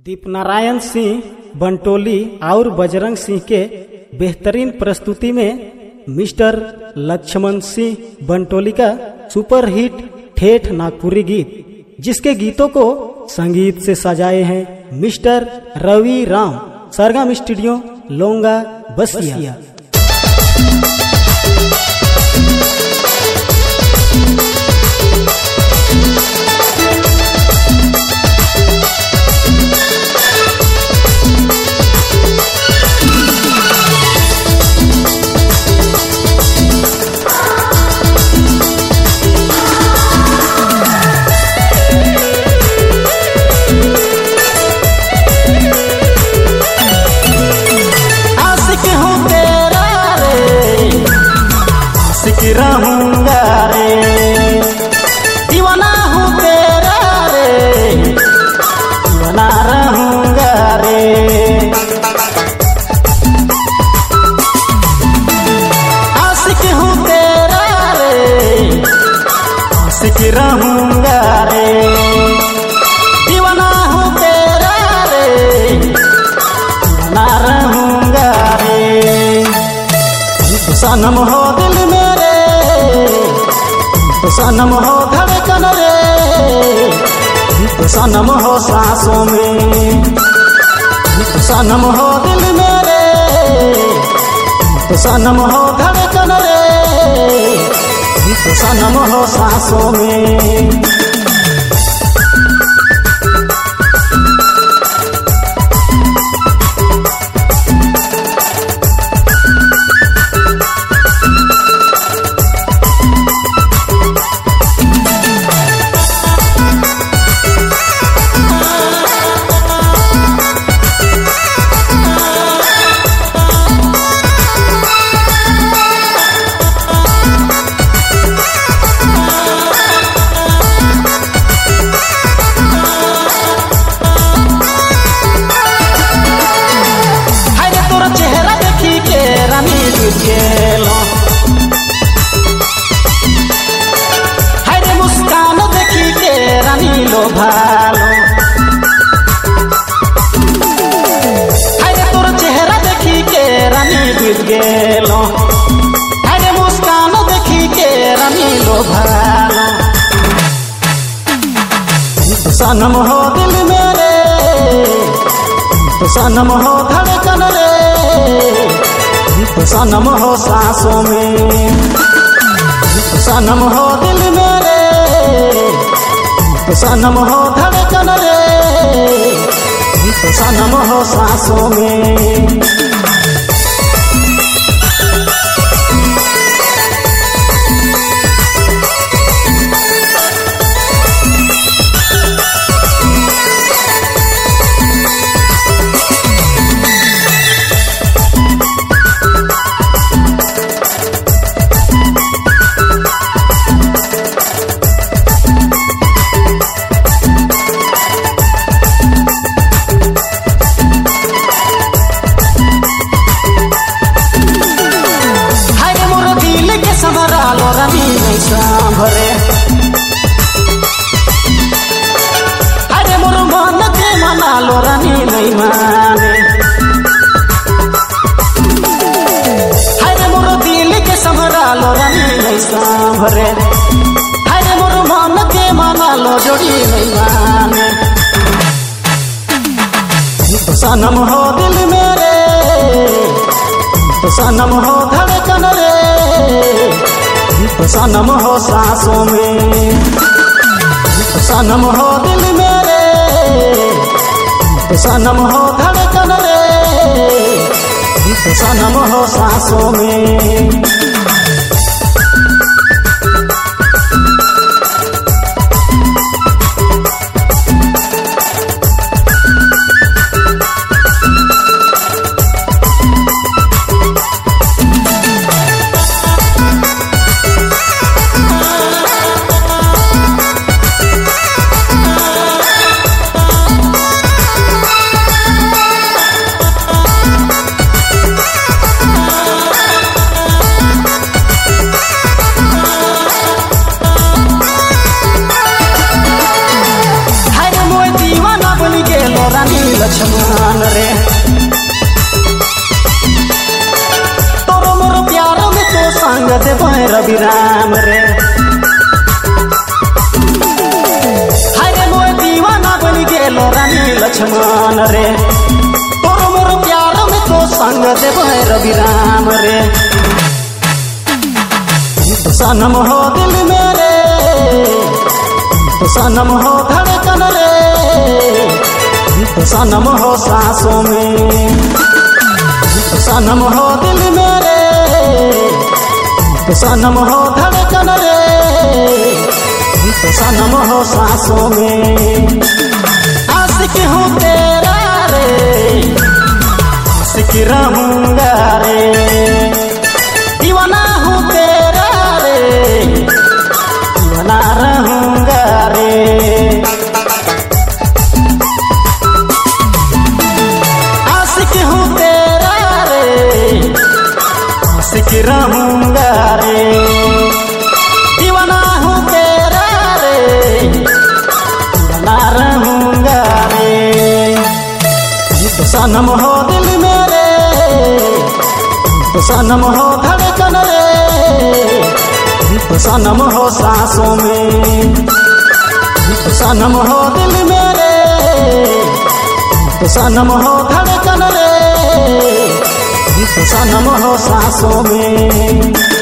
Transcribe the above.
दीपनारायण सिंह बंटोली और बजरंग सिंह के बेहतरीन प्रस्तुति में मिस्टर लक्ष्मण सिंह बंटोली का सुपरहिट ठेठ नागपुरी गीत, जिसके गीतों को संगीत से सजाए हैं मिस्टर रवि राम, सरगम स्टूडियो लोंगा बसिया। रहूंगा रे दीवाना हूँ तेरा रे, दीवाना रहूंगा रे। आशिक हूँ तेरा रे, आशिक रहूंगा रे, दीवाना हूँ तेरा रे, दीवाना रहूंगा रे। सनम हो दिल मेरे, तो सनम हो धड़कन रे, तो सनम हो सांसों में, तो सनम हो दिल मेरे, तो सनम हो धड़कन रे, तो सनम हो सांसों में। हरे मुस्कान देखी के रानी लो भालो, हरे तोर चेहरा देखी के रानी बीत गेलो, हरे मुस्कान देखी के रानी लो भालो। तो सनम हो दिल मेरे, तो सनम हो धड़कन रे, तो सनम हो सांसों में, तो सनम हो दिल मेरे, तो सनम हो धड़कन रे, तो सनम हो सांसों में। सांभरे अरे मोर मन के मना लो रानी नहीं माने, अरे मोर दिल के संभरा लो रानी नहीं सांभरे, अरे मोर मन के मना लो जोड़ी नहीं माने। तो सनम हो दिल मेरे, तो सनम हो धड़कन रे, तो सनम हो सांसों में, तो सनम हो दिल मेरे, तो सनम हो धड़कन रे, तो सनम हो सांसों में। लक्ष्मण रे। तोरो मोर प्यार में तो संग देवे रवि राम रे। हरे मोर दीवाना बन गेलो रानी लक्ष्मण रे। तोरो मोर प्यार में तो संग देवे रवि राम रे। तो सनम हो दिल मेरे, तो सनम हो धड़कन रे, तो सनम हो सांसों में, तो सनम हो दिल मेरे, तो सनम हो धड़कन रे, तो सनम हो सांसों में। आशिक हूँ तेरा रे, आशिक रहूँगा रे, दीवाना हूँ तेरा रे, दीवाना रहूँगा रे। आशिक हूँ तेरा रे, आशिक रहूँगा रे, दीवाना हूँ तेरा रे, दीवाना रहूँगा रे। तो सनम हो दिल मेरे, तो सनम हो धड़कन रे, तो सनम हो सांसों में, तो सनम हो दिल मेरे, तो सनम हो धड़कन रे, तो सनम हो सांसों में।